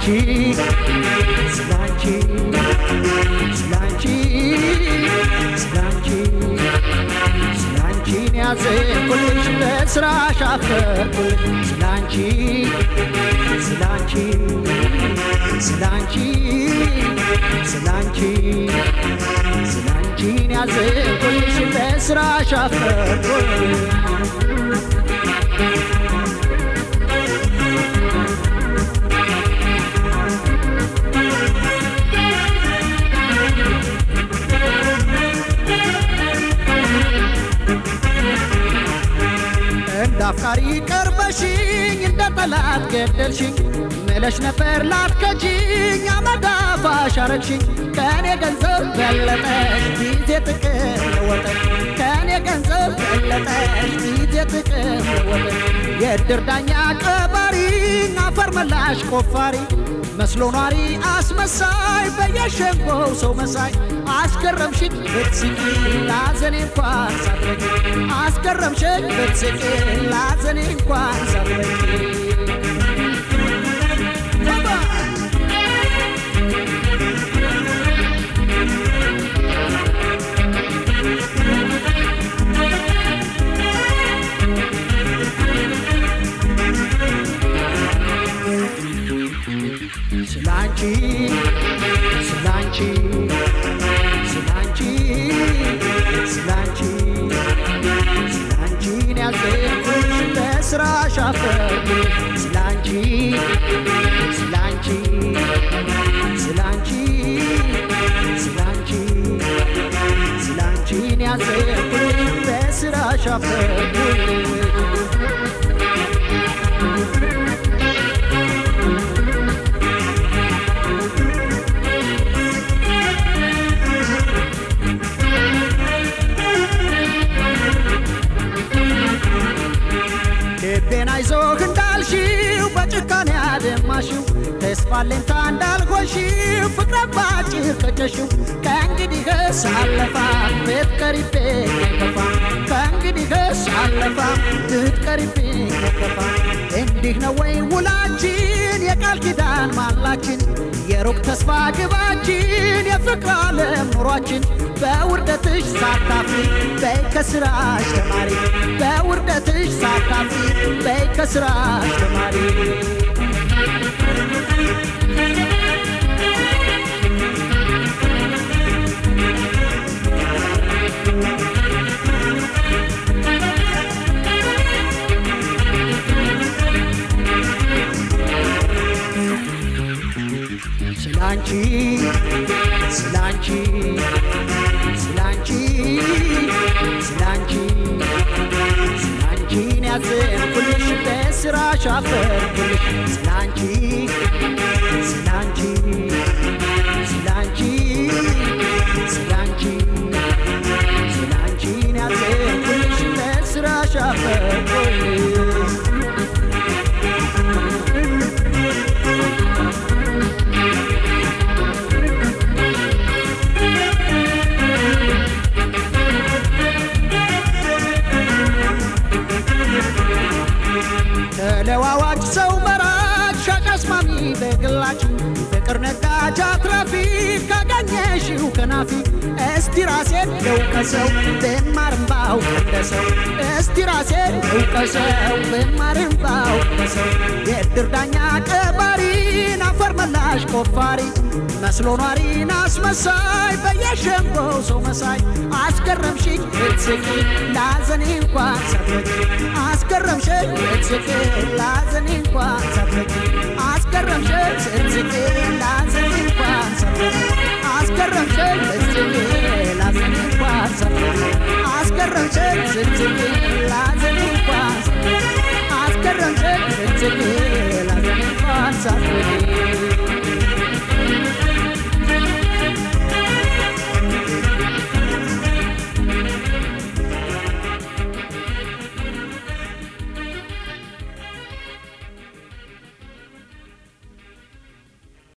ያዘንኩልሽ በስራሽ አፈርኩልሽ ስላንቺን ያዘንኩልሽ በስራሽ አፈርኩልሽ አፍቃሪ ቀርበሽኝ እንደ ጠላት ገደልሽኝ መለሽ ነበር ላትከጂኝ አመዳፋሽ አረግሽኝ ከኔ ገንዘብ በለጠሽ ጊዜ ጥቅም ለወጠሽ ከኔ ገንዘብ በለጠሽ ጊዜ ጥቅም ለወጠሽ የእድር ዳኛ ቀባሪ አፈር መላሽ ቆፋሪ መስሎ ኗሪ አስመሳይ በየሸንጎው ሰው መሳይ አስገረምሽኝ ብትስቂ ላዘኔ እንኳን ሳትረቂ አስገረምሽኝ ብትስቂ ላዘኔ እንኳን ሳትረቂ ስላንቺን ያዘንኩልሽ በስራሽ አፈርኩልሽ ስላንቺን ያዘንኩልሽ በስራሽ አፈርኩልሽ ልቤን አይዞህ እንዳልሽው በጭካኔ አደማሽው ተስፋ አለኝታ እንዳልሆንሽው ፍቅር ባጭር ቀጨሽው ከእንግዲህስ አለፋም ብትቀሪብኝ አይከፋም ከእንግዲህስ አለፋም ብትቀሪብኝ አይከፋም እንዲህ ነው ወይ ውላችን የቃል ኪዳን ማላችን የሩቅ ተስፋ ግባችን የፍቅር ዓለም ኑሯችን በውርደትሽ ሳታፍሪ በይ ከስራሽ ተማሪ በውርደትሽ ሳታፍሪ በይ ከስራሽ ተማሪ ስላንቺን ያዘንኩልሽ በስራሽ አፈርኩልሽ ስላንቺን ያዘንኩልሽ በስራሽ አፈርኩልሽ ተለዋዋጭ ሰው መራጭ ሻጭ አስማሚ በግላጭ ፍቅር ነጋጅ አትራፊ ካገኘሽው ከናፊ እስቲ ራሴን ልውቀሰው ብማርም ባውቅ እንደሰው እስቲ ራሴን ልውቀሰው ብማርም ባውቅ እንደሰው የእድር ዳኛ ቀባሪን አፈር መላሽ ቆፋሪ መስሎ ኗሪን አስመሳይ በየሸንጎው ሰው መሳይ አስገረምሽኝ ብትስቂ ላዘኔ እንኳን ሳትረቂ አስገረምሽኝ ብትስቂ ላዘኔ እንኳን ሳትረቂ አስገረምሽኝ ብትስቂ ላዘኔ እንኳን ሳትረቂ አስገረምሽኝ ብትስቂ ላዘኔ እንኳን ሳትረቂ አስገረምሽኝ ብትስቂ ላዘኔ እንኳን ሳትረቂ አስገረምሽኝ ብትስቂ ላዘኔ እንኳን ሳትረቂ